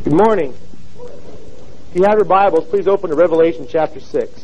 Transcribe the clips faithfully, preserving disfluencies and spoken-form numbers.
Good morning. If you have your Bibles, please open to Revelation chapter six.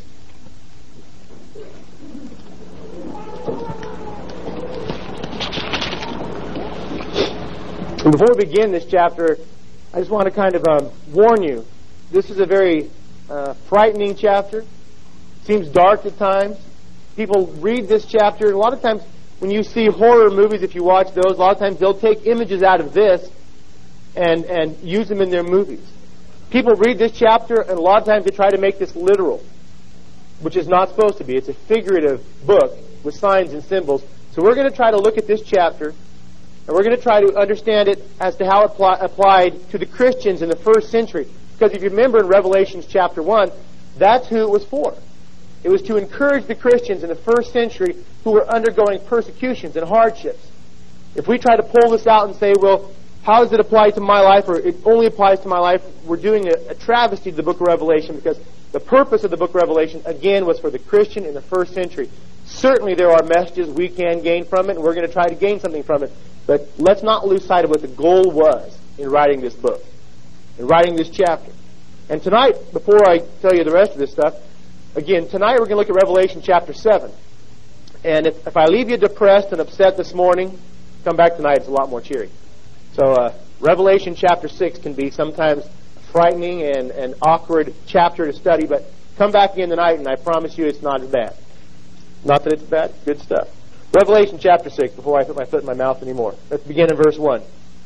And before we begin this chapter, I just want to kind of um, warn you. This is a very uh, frightening chapter. Seems dark at times. People read this chapter, and a lot of times when you see horror movies, if you watch those, a lot of times they'll take images out of this and, and use them in their movies. People read this chapter, and a lot of times they try to make this literal, which is not supposed to be. It's a figurative book with signs and symbols. So we're going to try to look at this chapter, and we're going to try to understand it as to how it apply, applied to the Christians in the first century. Because if you remember in Revelation chapter one, that's who it was for. It was to encourage the Christians in the first century who were undergoing persecutions and hardships. If we try to pull this out and say, well, how does it apply to my life, or it only applies to my life, we're doing a, a travesty to the book of Revelation, because the purpose of the book of Revelation, again, was for the Christian in the first century. Certainly there are messages we can gain from it, and we're going to try to gain something from it. But let's not lose sight of what the goal was in writing this book, in writing this chapter. And tonight, before I tell you the rest of this stuff, again, tonight we're going to look at Revelation chapter seven. And if, if I leave you depressed and upset this morning, come back tonight, it's a lot more cheery. So uh, Revelation chapter six can be sometimes frightening and an awkward chapter to study, but come back again tonight and I promise you it's not as bad. Not that it's bad, good stuff. Revelation chapter six, before I put my foot in my mouth anymore. Let's begin in verse one.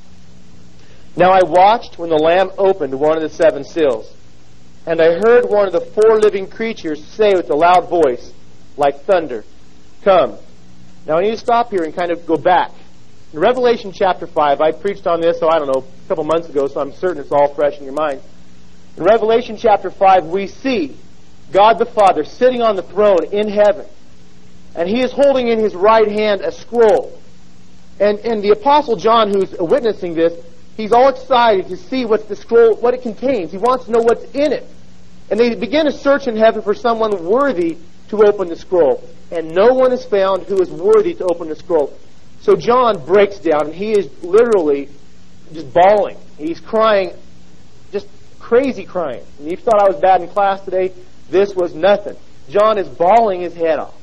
Now I watched when the Lamb opened one of the seven seals, and I heard one of the four living creatures say with a loud voice, like thunder, "Come." Now I need to stop here and kind of go back. In Revelation chapter five, I preached on this, so I don't know, a couple months ago, so I'm certain it's all fresh in your mind. In Revelation chapter five, we see God the Father sitting on the throne in heaven, and He is holding in His right hand a scroll. And, and the Apostle John, who's witnessing this, he's all excited to see what the scroll, what it contains. He wants to know what's in it. And they begin a search in heaven for someone worthy to open the scroll. And no one is found who is worthy to open the scroll. So John breaks down, and he is literally just bawling. He's crying, just crazy crying. And you thought I was bad in class today? This was nothing. John is bawling his head off.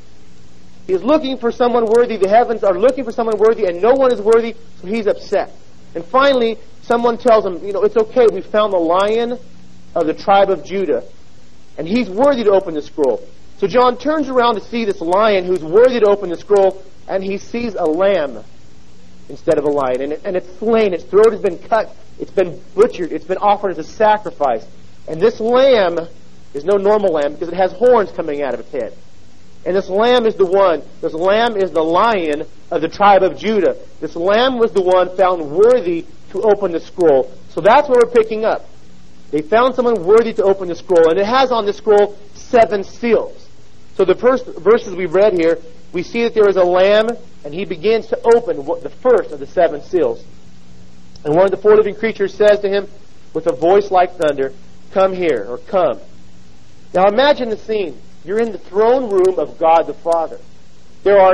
He is looking for someone worthy. The heavens are looking for someone worthy, and no one is worthy, so he's upset. And finally, someone tells him, you know, it's okay, we found the Lion of the tribe of Judah, and he's worthy to open the scroll. So John turns around to see this lion who's worthy to open the scroll, and he sees a lamb instead of a lion. And, it, and it's slain, its throat has been cut, it's been butchered, it's been offered as a sacrifice. And this lamb is no normal lamb because it has horns coming out of its head. And this lamb is the one, this lamb is the Lion of the tribe of Judah. This lamb was the one found worthy to open the scroll. So that's what we're picking up. They found someone worthy to open the scroll, and it has on the scroll seven seals. So the first verses we've read here, we see that there is a lamb, and he begins to open the first of the seven seals. And one of the four living creatures says to him with a voice like thunder, "Come here," or "Come." Now imagine the scene. You're in the throne room of God the Father. There are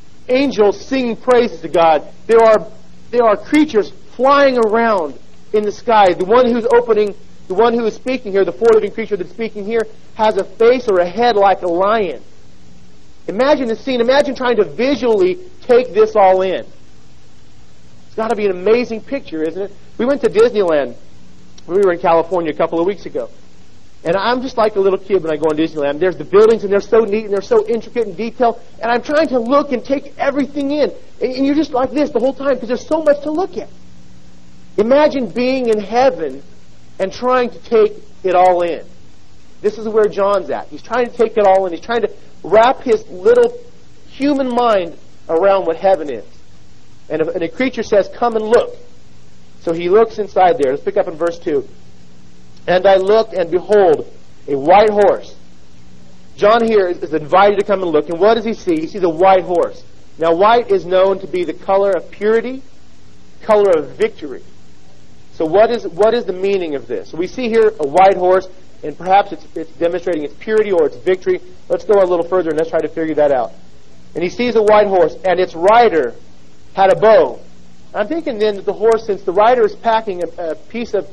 angels singing praises to God. There are there are creatures flying around in the sky. The one who's opening, the one who is speaking here, the four living creature that's speaking here, has a face or a head like a lion. Imagine the scene. Imagine trying to visually take this all in. It's got to be an amazing picture, isn't it? We went to Disneyland when we were in California a couple of weeks ago. And I'm just like a little kid when I go on Disneyland. There's the buildings, and they're so neat, and they're so intricate and detailed. And I'm trying to look and take everything in. And you're just like this the whole time because there's so much to look at. Imagine being in heaven and trying to take it all in. This is where John's at. He's trying to take it all in. He's trying to wrap his little human mind around what heaven is. And a, and a creature says, "Come and look." So he looks inside there. Let's pick up in verse two. "And I looked, and behold, a white horse." John here is invited to come and look. And what does he see? He sees a white horse. Now, white is known to be the color of purity, color of victory. So what is what is the meaning of this? So we see here a white horse, and perhaps it's, it's demonstrating its purity or its victory. Let's go a little further, and let's try to figure that out. And he sees a white horse, and its rider had a bow. I'm thinking then that the horse, since the rider is packing a, a piece of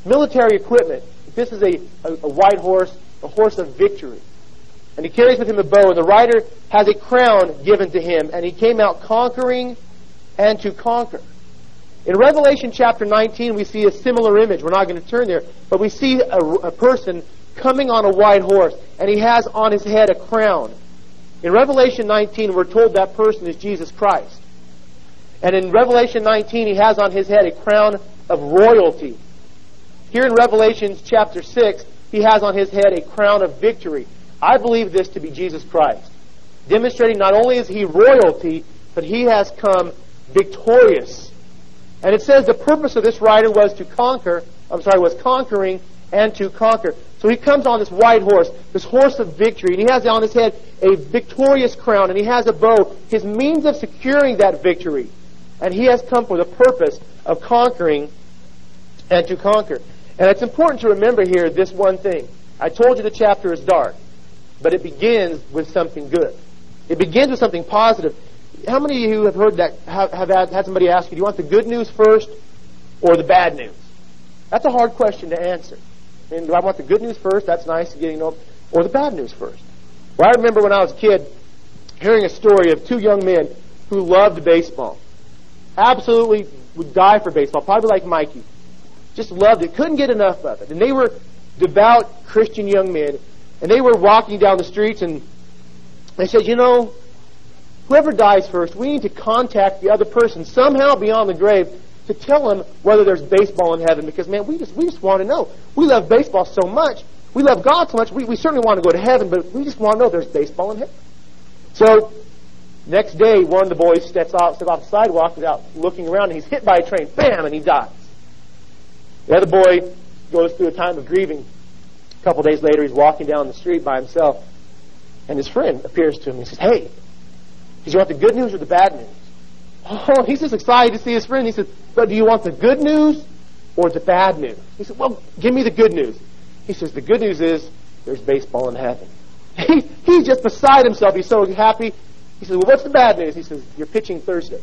military equipment. This is a, a, a white horse, a horse of victory. And he carries with him a bow, and the rider has a crown given to him, and he came out conquering and to conquer. In Revelation chapter nineteen, we see a similar image. We're not going to turn there, but we see a, a person coming on a white horse, and he has on his head a crown. In Revelation nineteen, we're told that person is Jesus Christ. And in Revelation nineteen, he has on his head a crown of royalty. Here in Revelation chapter six, he has on his head a crown of victory. I believe this to be Jesus Christ, demonstrating not only is he royalty, but he has come victorious. And it says the purpose of this rider was to conquer, I'm sorry, was conquering and to conquer. So he comes on this white horse, this horse of victory, and he has on his head a victorious crown, and he has a bow, his means of securing that victory. And he has come for the purpose of conquering and to conquer. And it's important to remember here this one thing. I told you the chapter is dark, but it begins with something good. It begins with something positive. How many of you have heard that, have, have had, had somebody ask you, do you want the good news first or the bad news? That's a hard question to answer. I mean, do I want the good news first? That's nice, getting know, or the bad news first? Well, I remember when I was a kid hearing a story of two young men who loved baseball. Absolutely would die for baseball, probably like Mikey. Just loved it, couldn't get enough of it. And they were devout Christian young men, and they were walking down the streets, and they said, you know, whoever dies first, we need to contact the other person somehow beyond the grave to tell them whether there's baseball in heaven. Because, man, we just we just want to know. We love baseball so much. We love God so much. We, we certainly want to go to heaven, but we just want to know if there's baseball in heaven. So, next day, one of the boys steps off, steps off the sidewalk without looking around, and he's hit by a train. Bam! And he dies. The other boy goes through a time of grieving. A couple days later, he's walking down the street by himself, and his friend appears to him. He says, hey, do you want the good news or the bad news? Oh, he's just excited to see his friend. He says, but do you want the good news or the bad news? He said, well, give me the good news. He says, the good news is there's baseball in heaven. He, he's just beside himself. He's so happy. He says, well, what's the bad news? He says, you're pitching Thursday.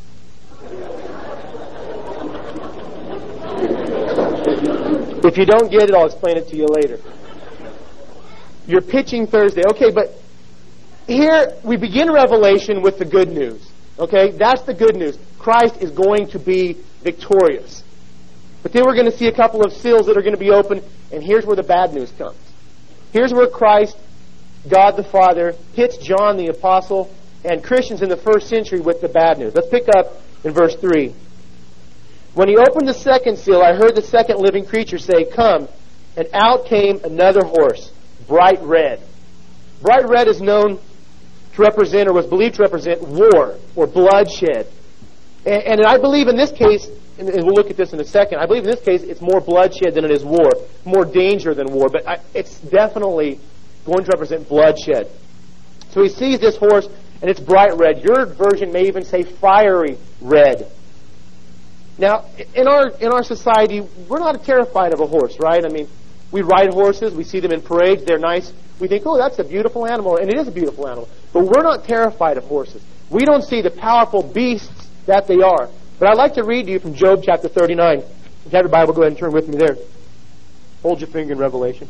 If you don't get it, I'll explain it to you later. You're pitching Thursday. Okay, but here we begin Revelation with the good news. Okay, that's the good news. Christ is going to be victorious. But then we're going to see a couple of seals that are going to be opened, and here's where the bad news comes. Here's where Christ, God the Father, hits John the Apostle and Christians in the first century with the bad news. Let's pick up in verse three. When he opened the second seal, I heard the second living creature say, come, and out came another horse, bright red. Bright red is known to represent, or was believed to represent, war or bloodshed. And, and I believe in this case, and we'll look at this in a second, I believe in this case it's more bloodshed than it is war, more danger than war, but I, it's definitely going to represent bloodshed. So he sees this horse, and it's bright red. Your version may even say fiery red. Now, in our in our society, we're not terrified of a horse, right? I mean, we ride horses, we see them in parades, they're nice. We think, oh, that's a beautiful animal, and it is a beautiful animal. But we're not terrified of horses. We don't see the powerful beasts that they are. But I'd like to read to you from Job chapter thirty-nine. If you have your Bible, go ahead and turn with me there. Hold your finger in Revelation.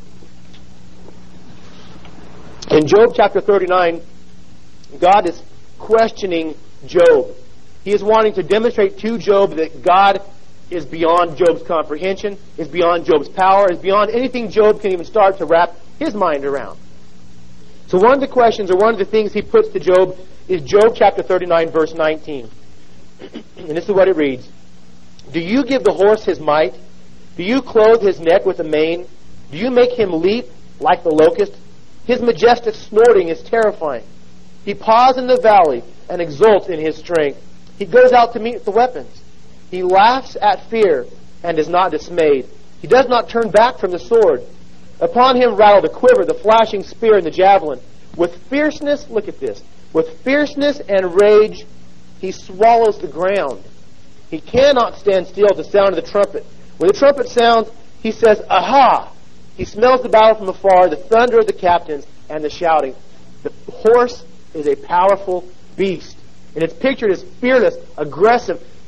In Job chapter thirty-nine, God is questioning Job. He is wanting to demonstrate to Job that God is beyond Job's comprehension, is beyond Job's power, is beyond anything Job can even start to wrap his mind around. So one of the questions, or one of the things he puts to Job, is Job chapter thirty-nine, verse nineteen. And this is what it reads. Do you give the horse his might? Do you clothe his neck with a mane? Do you make him leap like the locust? His majestic snorting is terrifying. He paws in the valley and exults in his strength. He goes out to meet the weapons. He laughs at fear and is not dismayed. He does not turn back from the sword. Upon him rattle the quiver, the flashing spear, and the javelin. With fierceness, look at this, with fierceness and rage, he swallows the ground. He cannot stand still at the sound of the trumpet. When the trumpet sounds, he says, aha! He smells the battle from afar, the thunder of the captains, and the shouting. The horse is a powerful beast. And it's pictured as fearless, aggressive.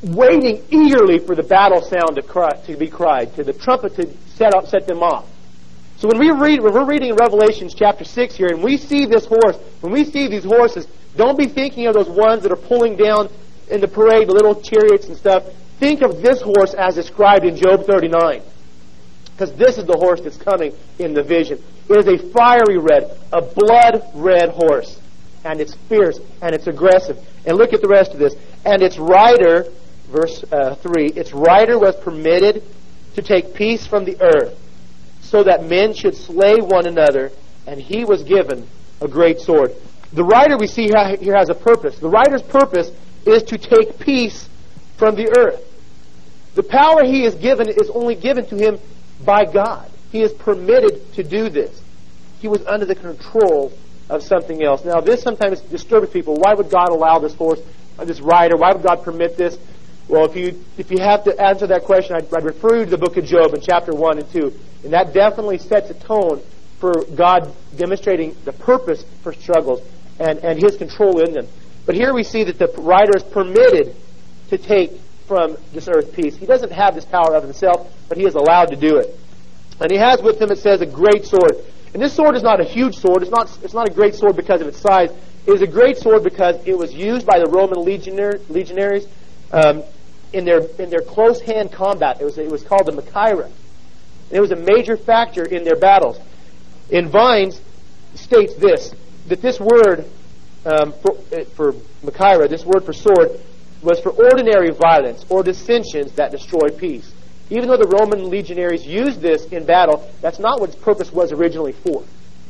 waiting eagerly for the battle sound to, cry, to be cried, to the trumpet to set up, set them off. So when we read, when we're reading Revelation chapter six here, and we see this horse, when we see these horses, don't be thinking of those ones that are pulling down in the parade, the little chariots and stuff. Think of this horse as described in Job thirty-nine. Because this is the horse that's coming in the vision. It is a fiery red, a blood red horse. And it's fierce, and it's aggressive. And look at the rest of this. And its rider, verse uh, three, its rider was permitted to take peace from the earth, so that men should slay one another, and he was given a great sword. The rider we see here has a purpose. The rider's purpose is to take peace from the earth. The power he is given is only given to him by God. He is permitted to do this. He was under the control of something else. Now, this sometimes disturbs people. Why would God allow this horse, this rider? Why would God permit this? Well, if you if you have to answer that question, I'd, I'd refer you to the book of Job in chapter one and two. And that definitely sets a tone for God demonstrating the purpose for struggles and, and His control in them. But here we see that the rider is permitted to take from this earth peace. He doesn't have this power of himself, but he is allowed to do it. And he has with him, it says, a great sword. And this sword is not a huge sword. It's not, it's not a great sword because of its size. It is a great sword because it was used by the Roman legionnaire, legionaries um, in their in their close hand combat. It was it was called the Machaira. And it was a major factor in their battles. In Vines states this, that this word um, for, for Machaira, this word for sword, was for ordinary violence or dissensions that destroy peace. Even though the Roman legionaries used this in battle, that's not what its purpose was originally for.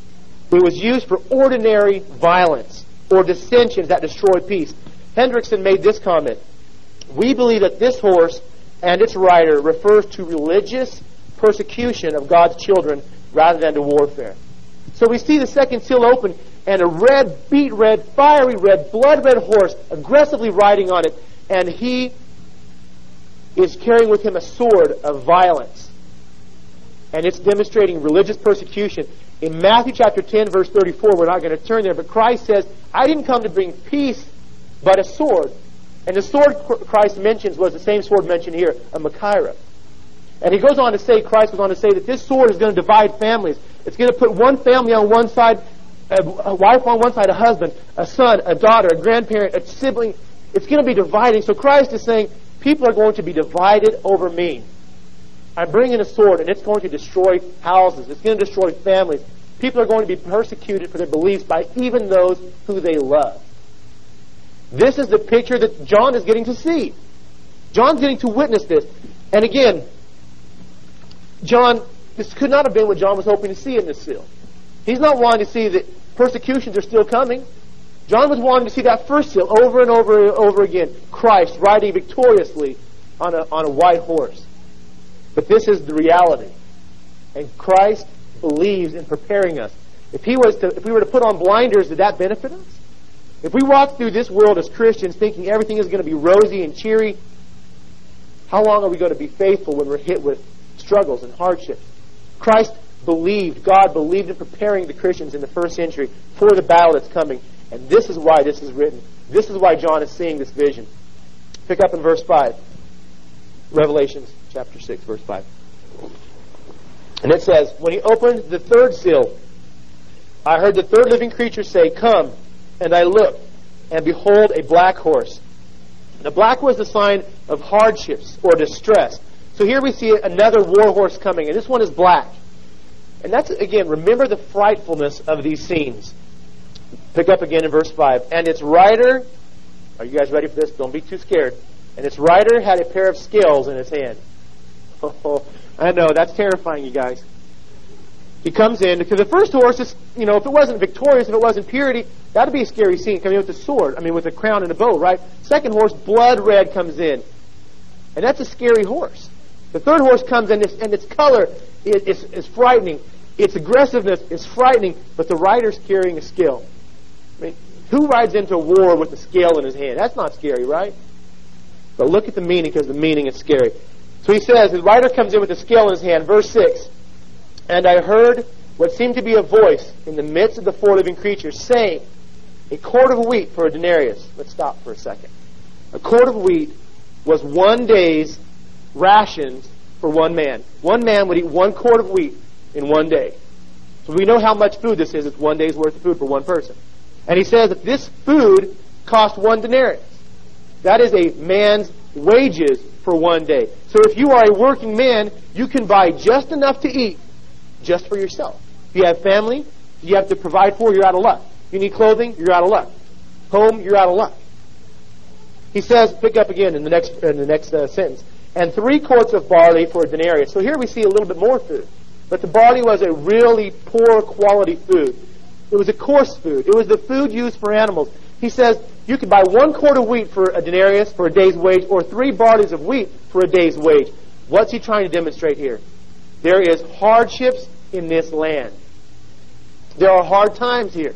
It was used for ordinary violence or dissensions that destroy peace. Hendrickson made this comment: we believe that this horse and its rider refers to religious persecution of God's children rather than to warfare. So we see the second seal open, and a red, beet red, fiery red, blood red horse aggressively riding on it, and he is carrying with him a sword of violence. And it's demonstrating religious persecution. In Matthew chapter ten, verse thirty-four, we're not going to turn there, but Christ says, I didn't come to bring peace, but a sword. And the sword Christ mentions was the same sword mentioned here, a Machaira. And he goes on to say, Christ goes on to say that this sword is going to divide families. It's going to put one family on one side, a wife on one side, a husband, a son, a daughter, a grandparent, a sibling. It's going to be dividing. So Christ is saying, people are going to be divided over me. I'm bringing a sword, and it's going to destroy houses. It's going to destroy families. People are going to be persecuted for their beliefs by even those who they love. This is the picture that John is getting to see. John's getting to witness this. And again, John, this could not have been what John was hoping to see in this seal. He's not wanting to see that persecutions are still coming. John was wanting to see that first seal over and over and over again. Christ riding victoriously on a, on a white horse. But this is the reality. And Christ believes in preparing us. If he was to, if we were to put on blinders, did that benefit us? If we walk through this world as Christians thinking everything is going to be rosy and cheery, how long are we going to be faithful when we're hit with struggles and hardships? Christ believed, God believed in preparing the Christians in the first century for the battle that's coming. And this is why this is written. This is why John is seeing this vision. Pick up in verse five. Revelation chapter six, verse five. And it says, when he opened the third seal, I heard the third living creature say, come. And I looked, and behold, a black horse. The black was the sign of hardships or distress. So here we see another war horse coming, and this one is black. And that's, again, remember the frightfulness of these scenes. Pick up again in verse five. And its rider, are you guys ready for this? Don't be too scared. And its rider had a pair of scales in his hand. Oh, I know, that's terrifying, you guys. He comes in, because the first horse is, you know, if it wasn't victorious, if it wasn't purity, that would be a scary scene, coming in with a sword, I mean, with a crown and a bow, right? Second horse, blood red, comes in. And that's a scary horse. The third horse comes in, and its color is, is, is frightening. Its aggressiveness is frightening, but the rider's carrying a scale. I mean, who rides into a war with a scale in his hand? That's not scary, right? But look at the meaning, because the meaning is scary. So he says, the rider comes in with a scale in his hand. Verse six. And I heard what seemed to be a voice in the midst of the four living creatures saying, a quart of wheat for a denarius. Let's stop for a second. A quart of wheat was one day's rations for one man. One man would eat one quart of wheat in one day. So we know how much food this is. It's one day's worth of food for one person. And he says that this food cost one denarius. That is a man's wages for one day. So if you are a working man, you can buy just enough to eat just for yourself. If you have family, you have to provide for, you're out of luck. You need clothing, you're out of luck. Home, you're out of luck. He says, pick up again in the next in the next uh, sentence, and three quarts of barley for a denarius. So here we see a little bit more food. But the barley was a really poor quality food. It was a coarse food. It was the food used for animals. He says you could buy one quart of wheat for a denarius, for a day's wage, or three barleys of wheat for a day's wage. What's he trying to demonstrate here? There is hardships in this land. There are hard times here.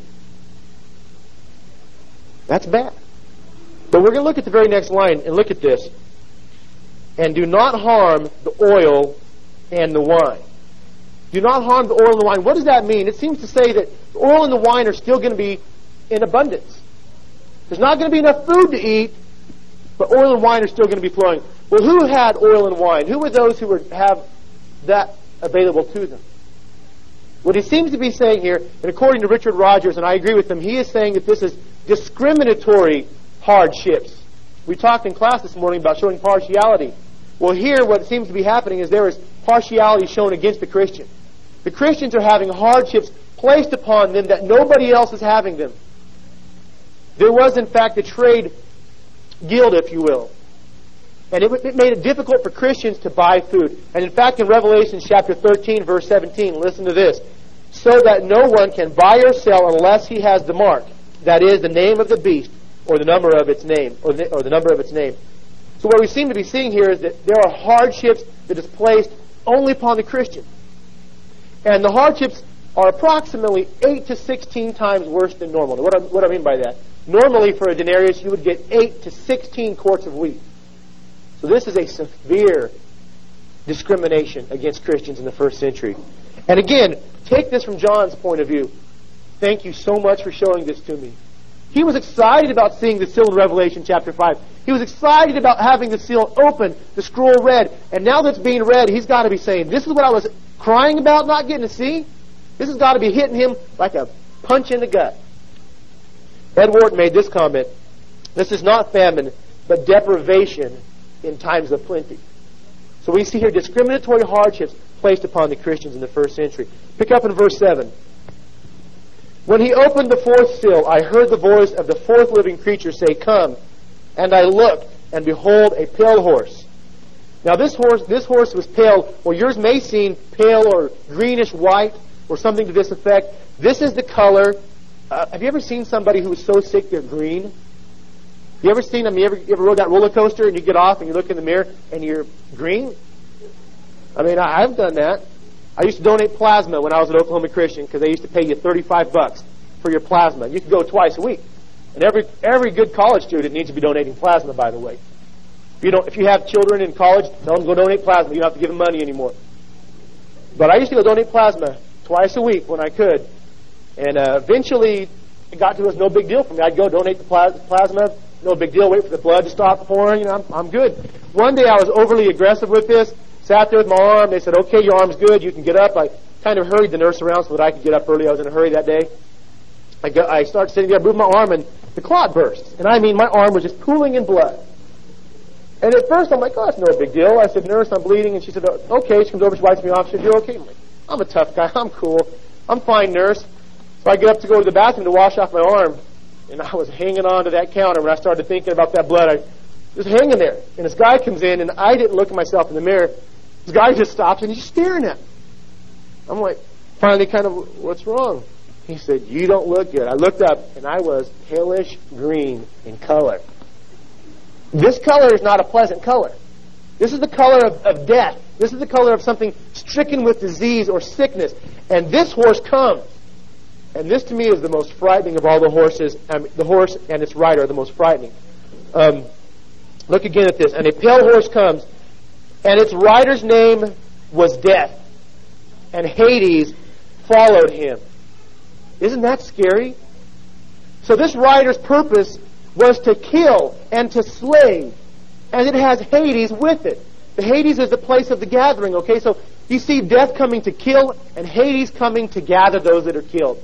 That's bad. But we're going to look at the very next line and look at this. And do not harm the oil and the wine. Do not harm the oil and the wine. What does that mean? It seems to say that the oil and the wine are still going to be in abundance. There's not going to be enough food to eat, but oil and wine are still going to be flowing. Well, who had oil and wine? Who were those who would have that available to them? What he seems to be saying here, and according to Richard Rogers, and I agree with him, he is saying that this is discriminatory hardships. We talked in class this morning about showing partiality. Well, here what seems to be happening is there is partiality shown against the Christian. The Christians are having hardships placed upon them that nobody else is having them. There was, in fact, a trade guild, if you will. And it, it made it difficult for Christians to buy food. And in fact, in Revelation chapter thirteen, verse seventeen, listen to this. So that no one can buy or sell unless he has the mark, that is, the name of the beast, or the number of its name, or the, or the number of its name. So what we seem to be seeing here is that there are hardships that is placed only upon the Christian. And the hardships are approximately eight to sixteen times worse than normal. Now, what, I, what do I mean by that? Normally, for a denarius, you would get eight to sixteen quarts of wheat. So this is a severe discrimination against Christians in the first century. And again, take this from John's point of view. Thank you so much for showing this to me. He was excited about seeing the seal in Revelation chapter five. He was excited about having the seal open, the scroll read. And now that's being read, he's got to be saying, this is what I was crying about not getting to see? This has got to be hitting him like a punch in the gut. Ed Wharton made this comment. This is not famine, but deprivation in times of plenty. So we see here discriminatory hardships placed upon the Christians in the first century. Pick up in verse seven. When he opened the fourth seal, I heard the voice of the fourth living creature say, Come. And I looked, and behold, a pale horse. Now this horse, this horse was pale. Well, yours may seem pale or greenish white or something to this effect. This is the color. Uh, have you ever seen somebody who is so sick they're green? You ever seen them? You ever, you ever rode that roller coaster and you get off and you look in the mirror and you're green? I mean, I, I've done that. I used to donate plasma when I was at Oklahoma Christian because they used to pay you thirty-five bucks for your plasma. You could go twice a week. And every every good college student needs to be donating plasma, by the way. If you don't, if you have children in college, tell them to go donate plasma. You don't have to give them money anymore. But I used to go donate plasma twice a week when I could. And uh, eventually, it got to it was no big deal for me. I'd go donate the plasma. No big deal. Wait for the blood to stop pouring. You know, I'm, I'm good. One day I was overly aggressive with this. Sat there with my arm. They said, okay, your arm's good. You can get up. I kind of hurried the nurse around so that I could get up early. I was in a hurry that day. I, got, I started sitting there, moved my arm, and the clot burst. And I mean, my arm was just pooling in blood. And at first, I'm like, oh, that's no big deal. I said, nurse, I'm bleeding. And she said, okay. She comes over, she wipes me off. She said, you're okay? I'm like, I'm a tough guy. I'm cool. I'm fine, nurse. So I get up to go to the bathroom to wash off my arm. And I was hanging on to that counter when I started thinking about that blood. I was hanging there. And this guy comes in, and I didn't look at myself in the mirror. This guy just stops, and he's staring at me. I'm like, finally kind of, what's wrong? He said, you don't look good. I looked up, and I was palish green in color. This color is not a pleasant color. This is the color of, of death. This is the color of something stricken with disease or sickness. And this horse comes. And this, to me, is the most frightening of all the horses. I mean, the horse and its rider are the most frightening. Um, look again at this. And a pale horse comes, and its rider's name was Death, and Hades followed him. Isn't that scary? So this rider's purpose was to kill and to slay. and it has Hades with it. The Hades is the place of the gathering, okay? So you see death coming to kill and Hades coming to gather those that are killed.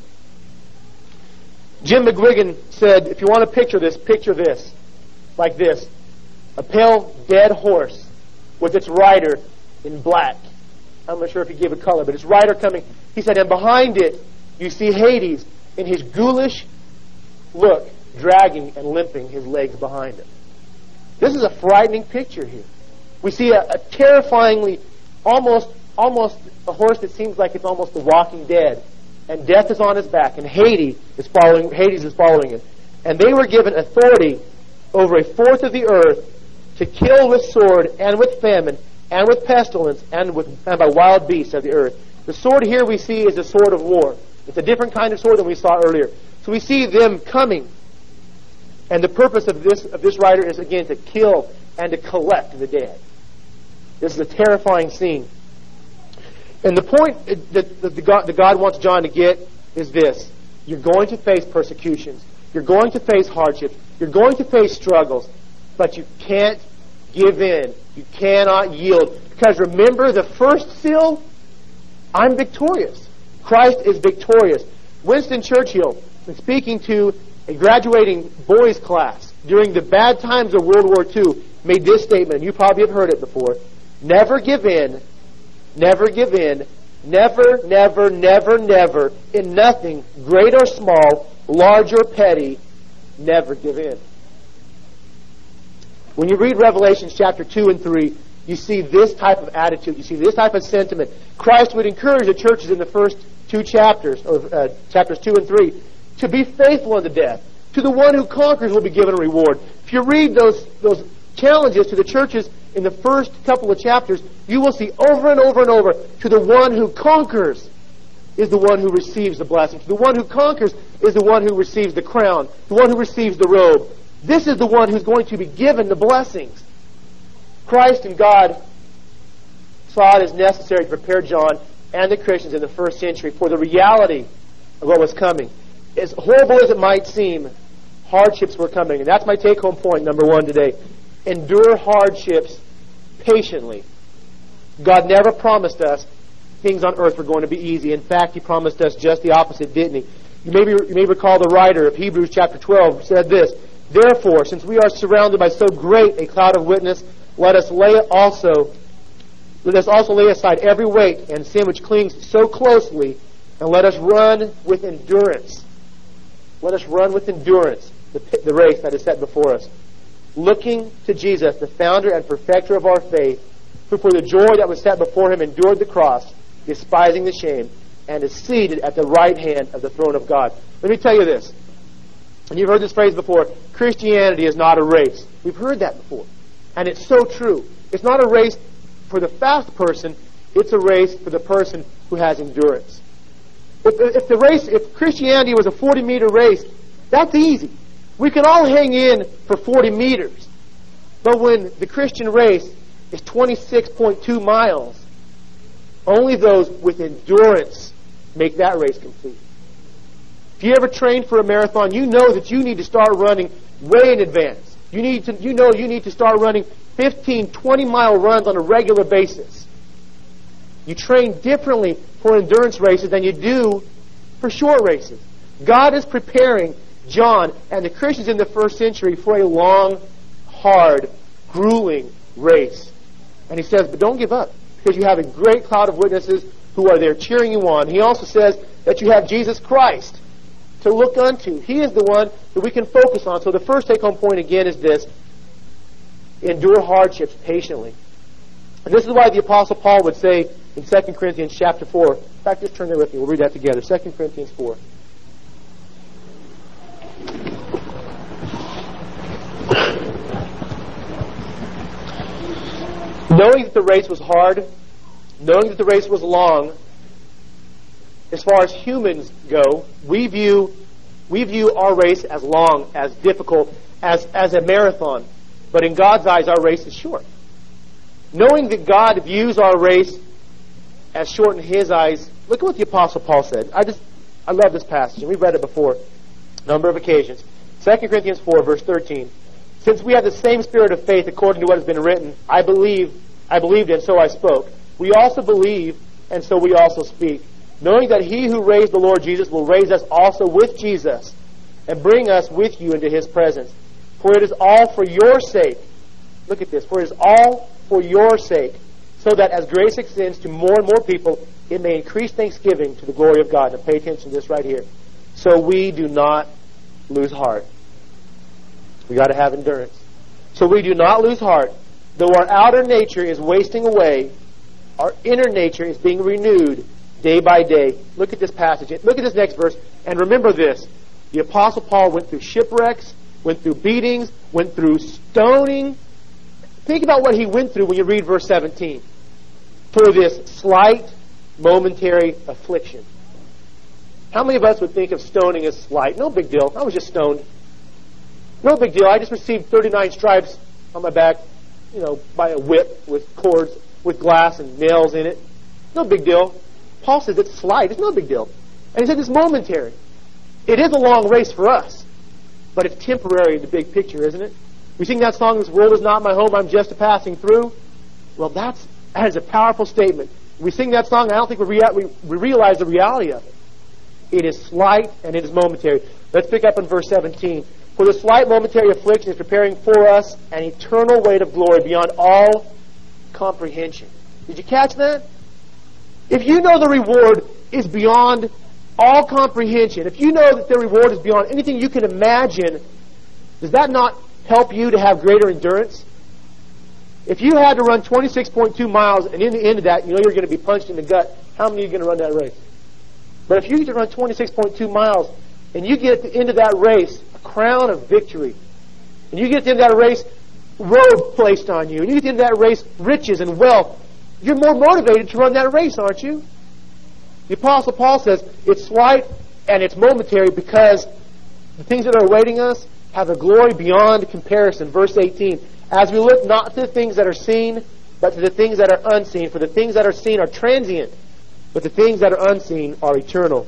Jim McGuigan said, if you want to picture this, picture this, like this. A pale, dead horse with its rider in black. I'm not sure if he gave a color, but its rider coming. He said, and behind it, you see Hades in his ghoulish look, dragging and limping his legs behind him. This is a frightening picture here. We see a, a terrifyingly, almost, almost a horse that seems like it's almost the Walking Dead, and death is on his back, and Hades is following. Hades is following him, and they were given authority over a fourth of the earth to kill with sword and with famine and with pestilence and with and by wild beasts of the earth. The sword here we see is a sword of war. It's a different kind of sword than we saw earlier. So we see them coming, and the purpose of this of this rider is again to kill and to collect the dead. This is a terrifying scene. And the point that the God, the God wants John to get is this. You're going to face persecutions. You're going to face hardships. You're going to face struggles. But you can't give in. You cannot yield. Because remember the first seal? I'm victorious. Christ is victorious. Winston Churchill, when speaking to a graduating boys class during the bad times of World War Two, made this statement. You probably have heard it before. Never give in. Never give in. Never, never, never, never, in nothing, great or small, large or petty, never give in. When you read Revelations chapter two and three, you see this type of attitude. You see this type of sentiment. Christ would encourage the churches in the first two chapters, or uh, chapters two and three, to be faithful unto death. To the one who conquers will be given a reward. If you read those those challenges to the churches in the first couple of chapters, you will see over and over and over, to the one who conquers is the one who receives the blessing. To the one who conquers is the one who receives the crown, the one who receives the robe. This is the one who's going to be given the blessings. Christ and God saw it as necessary to prepare John and the Christians in the first century for the reality of what was coming. As horrible as it might seem, hardships were coming. And that's my take-home point, number one today. Endure hardships patiently. God never promised us things on earth were going to be easy. In fact, He promised us just the opposite, didn't He? You may, be, you may recall the writer of Hebrews chapter twelve said this, therefore, since we are surrounded by so great a cloud of witness, let us lay also, let us also lay aside every weight and sin which clings so closely, and let us run with endurance. Let us run with endurance the, the race that is set before us, looking to Jesus, the founder and perfecter of our faith, who for the joy that was set before Him endured the cross, despising the shame, and is seated at the right hand of the throne of God. Let me tell you this, and you've heard this phrase before, Christianity is not a race. We've heard that before, and it's so true. It's not a race for the fast person, it's a race for the person who has endurance. If, if the race, if Christianity was a forty-meter race, that's easy. We can all hang in for forty meters. But when the Christian race is twenty-six point two miles, only those with endurance make that race complete. If you ever train for a marathon, you know that you need to start running way in advance. You need to, you know you need to start running fifteen, twenty mile runs on a regular basis. You train differently for endurance races than you do for short races. God is preparing John and the Christians in the first century for a long, hard, grueling race. And he says, but don't give up, because you have a great cloud of witnesses who are there cheering you on. He also says that you have Jesus Christ to look unto. He is the one that we can focus on. So the first take-home point again is this: endure hardships patiently. And this is why the Apostle Paul would say in Second Corinthians chapter four. In fact, just turn there with me. We'll read that together. Second Corinthians four. Knowing that the race was hard, knowing that the race was long, as far as humans go, we view we view our race as long, as difficult, as, as a marathon. But in God's eyes, our race is short. Knowing that God views our race as short in His eyes, look at what the Apostle Paul said. I just, I love this passage, and we've read it before a number of occasions. Second Corinthians four, verse thirteen Since we have the same spirit of faith according to what has been written, I believe, I believed and so I spoke. We also believe and so we also speak, knowing that he who raised the Lord Jesus will raise us also with Jesus and bring us with you into his presence. For it is all for your sake. Look at this. For it is all for your sake, so that as grace extends to more and more people, it may increase thanksgiving to the glory of God. Now pay attention to this right here. So we do not lose heart. We got to have endurance. So we do not lose heart. Though our outer nature is wasting away, our inner nature is being renewed day by day. Look at this passage. Look at this next verse. And remember this. The Apostle Paul went through shipwrecks, went through beatings, went through stoning. Think about what he went through when you read verse seventeen. For this slight, momentary affliction. How many of us would think of stoning as slight? No big deal. I was just stoned. No big deal. I just received thirty-nine stripes on my back, you know, by a whip with cords, with glass and nails in it. No big deal. Paul says it's slight. It's no big deal. And he said it's momentary. It is a long race for us, but it's temporary in the big picture, isn't it? We sing that song, "This world is not my home, I'm just a passing through." Well, that's, that is a powerful statement. We sing that song, I don't think we, rea- we, we realize the reality of it. It is slight and it is momentary. Let's pick up in verse seventeen. For the slight momentary affliction is preparing for us an eternal weight of glory beyond all comprehension. Did you catch that? If you know the reward is beyond all comprehension, if you know that the reward is beyond anything you can imagine, does that not help you to have greater endurance? If you had to run twenty-six point two miles and in the end of that, you know you're going to be punched in the gut, how many are you going to run that race? But if you get to run twenty-six point two miles and you get at the end of that race a crown of victory, and you get at the end of that race robe placed on you, and you get at the end of that race riches and wealth, you're more motivated to run that race, aren't you? The Apostle Paul says it's slight and it's momentary because the things that are awaiting us have a glory beyond comparison. Verse eighteen, as we look not to the things that are seen, but to the things that are unseen. For the things that are seen are transient, but the things that are unseen are eternal.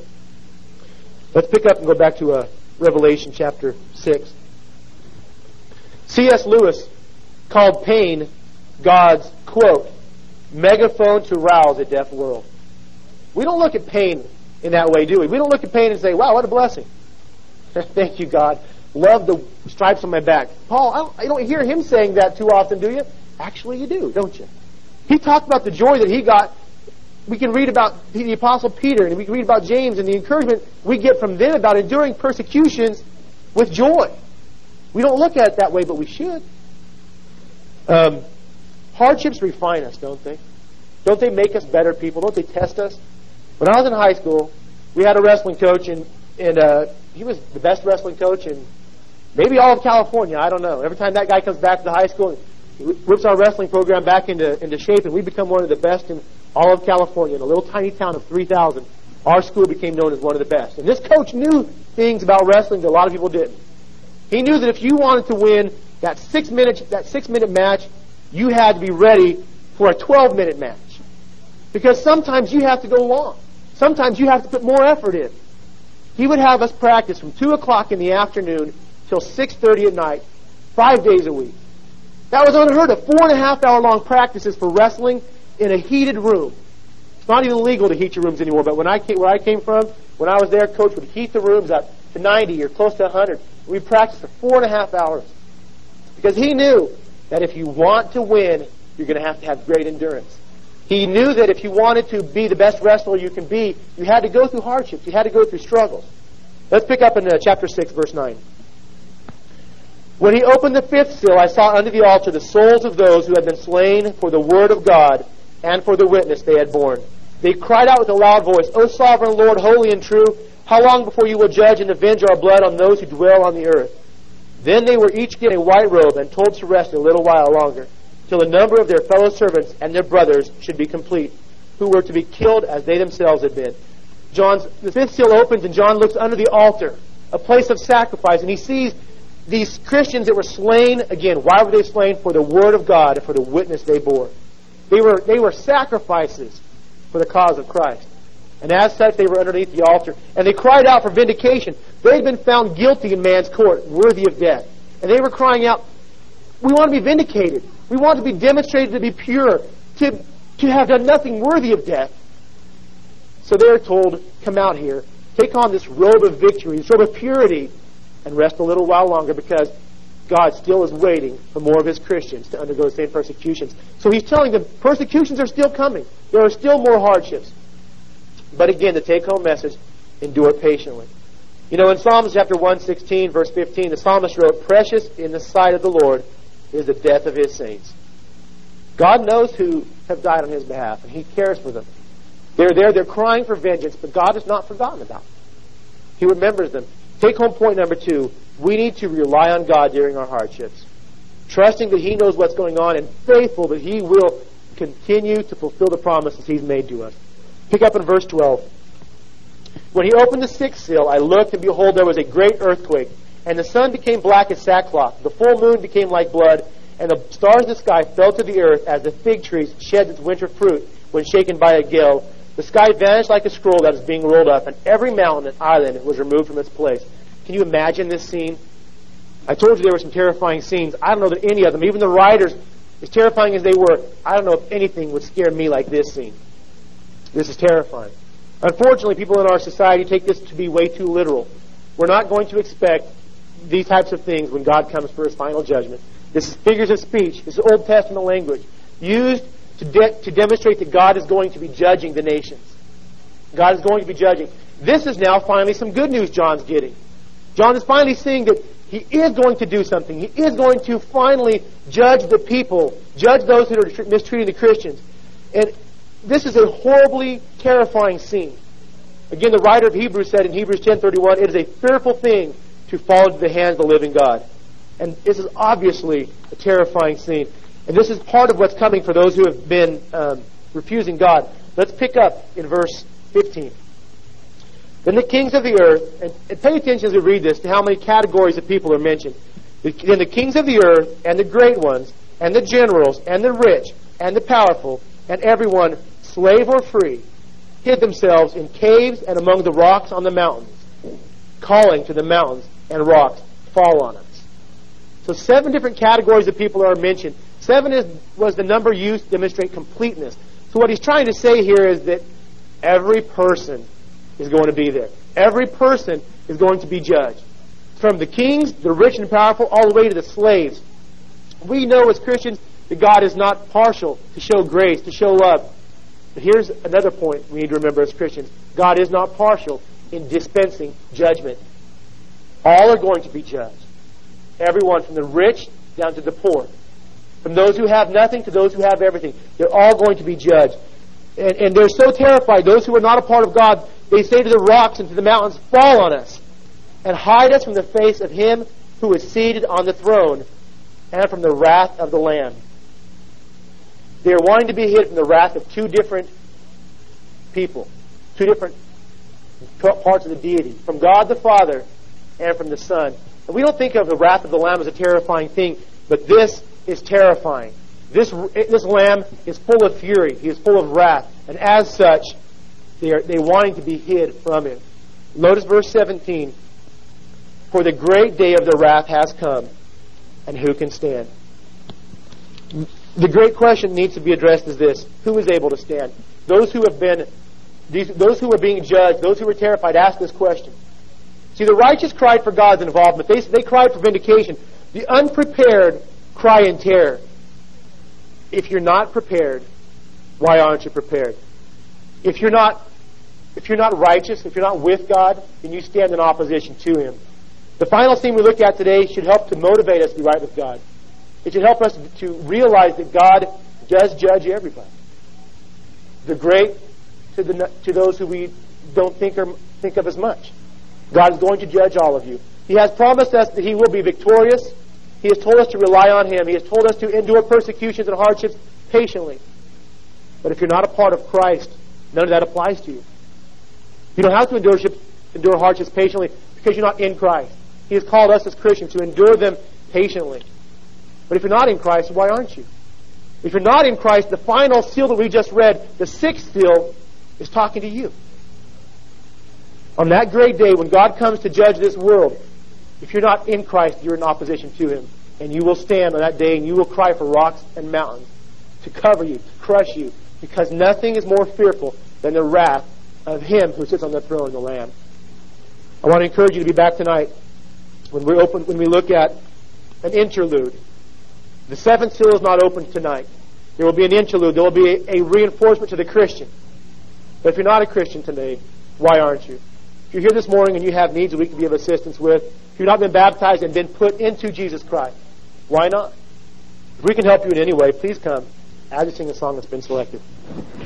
Let's pick up and go back to uh, Revelation chapter six. C S Lewis called pain God's, quote, megaphone to rouse a deaf world. We don't look at pain in that way, do we? We don't look at pain and say, wow, what a blessing. Thank you, God. Love the stripes on my back. Paul, I don't, I don't hear him saying that too often, do you? Actually, you do, don't you? He talked about the joy that he got. We can read about the Apostle Peter, and we can read about James, and the encouragement we get from them about enduring persecutions with joy. We don't look at it that way, but we should. Um, hardships refine us, don't they? Don't they make us better people? Don't they test us? When I was in high school, we had a wrestling coach, and, and uh, he was the best wrestling coach in maybe all of California. I don't know. Every time that guy comes back to the high school, he whips our wrestling program back into, into shape, and we become one of the best in all of California. In a little tiny town of three thousand, our school became known as one of the best. And this coach knew things about wrestling that a lot of people didn't. He knew that if you wanted to win that six minute that six minute match, you had to be ready for a twelve minute match. Because sometimes you have to go long. Sometimes you have to put more effort in. He would have us practice from two o'clock in the afternoon till six thirty at night, five days a week. That was unheard of. Four and a half hour long practices for wrestling in a heated room. It's not even legal to heat your rooms anymore, but when I came, where I came from, when I was there, Coach would heat the rooms up to ninety or close to one hundred. We practiced for four and a half hours. Because he knew that if you want to win, you're going to have to have great endurance. He knew that if you wanted to be the best wrestler you can be, you had to go through hardships. You had to go through struggles. Let's pick up in uh, chapter six, verse nine. When he opened the fifth seal, I saw under the altar the souls of those who had been slain for the word of God and for the witness they had borne. They cried out with a loud voice, O sovereign Lord, holy and true, how long before you will judge and avenge our blood on those who dwell on the earth? Then they were each given a white robe and told to rest a little while longer, till the number of their fellow servants and their brothers should be complete, who were to be killed as they themselves had been. John's the fifth seal opens, and John looks under the altar, a place of sacrifice, and he sees these Christians that were slain. Again, why were they slain? For the word of God and for the witness they bore. They were they were sacrifices for the cause of Christ. And as such, they were underneath the altar. And they cried out for vindication. They had been found guilty in man's court, worthy of death. And they were crying out, we want to be vindicated. We want to be demonstrated to be pure, to, to have done nothing worthy of death. So they're told, come out here, take on this robe of victory, this robe of purity, and rest a little while longer, because God still is waiting for more of His Christians to undergo the same persecutions. So He's telling them, persecutions are still coming. There are still more hardships. But again, the take-home message, endure patiently. You know, in Psalms chapter one sixteen, verse fifteen, the psalmist wrote, precious in the sight of the Lord is the death of His saints. God knows who have died on His behalf, and He cares for them. They're there, they're crying for vengeance, but God has not forgotten about them. He remembers them. Take-home point number two, we need to rely on God during our hardships, trusting that He knows what's going on and faithful that He will continue to fulfill the promises He's made to us. Pick up in verse twelve. When He opened the sixth seal, I looked, and behold, there was a great earthquake, and the sun became black as sackcloth, the full moon became like blood, and the stars of the sky fell to the earth as the fig tree sheds its winter fruit when shaken by a gale. The sky vanished like a scroll that is being rolled up, and every mountain and island was removed from its place. Can you imagine this scene? I told you there were some terrifying scenes. I don't know that any of them, even the writers, as terrifying as they were, I don't know if anything would scare me like this scene. This is terrifying. Unfortunately, people in our society take this to be way too literal. We're not going to expect these types of things when God comes for His final judgment. This is figures of speech. This is Old Testament language used to, de- to demonstrate that God is going to be judging the nations. God is going to be judging. This is now finally some good news John's getting. John is finally seeing that he is going to do something. He is going to finally judge the people, judge those who are mistreating the Christians. And this is a horribly terrifying scene. Again, the writer of Hebrews said in Hebrews ten thirty-one, it is a fearful thing to fall into the hands of the living God. And this is obviously a terrifying scene. And this is part of what's coming for those who have been um, refusing God. Let's pick up in verse fifteen. Then the kings of the earth, and, and pay attention as we read this to how many categories of people are mentioned. The, then the kings of the earth, and the great ones, and the generals, and the rich, and the powerful, and everyone, slave or free, hid themselves in caves and among the rocks on the mountains, calling to the mountains and rocks, fall on us. So seven different categories of people are mentioned. Seven is, was the number used to demonstrate completeness. So what he's trying to say here is that every person is going to be there. Every person is going to be judged. From the kings, the rich and powerful, all the way to the slaves. We know as Christians that God is not partial to show grace, to show love. But here's another point we need to remember as Christians. God is not partial in dispensing judgment. All are going to be judged. Everyone from the rich down to the poor. From those who have nothing to those who have everything. They're all going to be judged. And, and they're so terrified, those who are not a part of God, they say to the rocks and to the mountains, fall on us and hide us from the face of Him who is seated on the throne and from the wrath of the Lamb. They are wanting to be hid from the wrath of two different people, two different parts of the deity, from God the Father and from the Son. And we don't think of the wrath of the Lamb as a terrifying thing, but this is terrifying. This, this Lamb is full of fury. He is full of wrath. And as such, they are they wanting to be hid from Him. Notice verse seventeen. For the great day of the wrath has come, and who can stand? The great question needs to be addressed is this. Who is able to stand? Those who have been, these, those who are being judged, those who were terrified, ask this question. See, the righteous cried for God's involvement. They, they cried for vindication. The unprepared cry in terror. If you're not prepared, why aren't you prepared? If you're not, if you're not righteous, if you're not with God, then you stand in opposition to Him. The final thing we look at today should help to motivate us to be right with God. It should help us to realize that God does judge everybody. The great to the to those who we don't think or think of as much. God is going to judge all of you. He has promised us that He will be victorious. He has told us to rely on Him. He has told us to endure persecutions and hardships patiently. But if you're not a part of Christ, none of that applies to you. You don't have to endure, endure hardships patiently because you're not in Christ. He has called us as Christians to endure them patiently. But if you're not in Christ, why aren't you? If you're not in Christ, the final seal that we just read, the sixth seal, is talking to you. On that great day when God comes to judge this world, if you're not in Christ, you're in opposition to Him. And you will stand on that day and you will cry for rocks and mountains to cover you, to crush you, because nothing is more fearful than the wrath of Him who sits on the throne, the Lamb. I want to encourage you to be back tonight when we open, when we look at an interlude. The seventh seal is not opened tonight. There will be an interlude. There will be a, a reinforcement to the Christian. But if you're not a Christian today, why aren't you? If you're here this morning and you have needs that we can be of assistance with, if you've not been baptized and been put into Jesus Christ, why not? If we can help you in any way, please come as you sing a song that's been selected.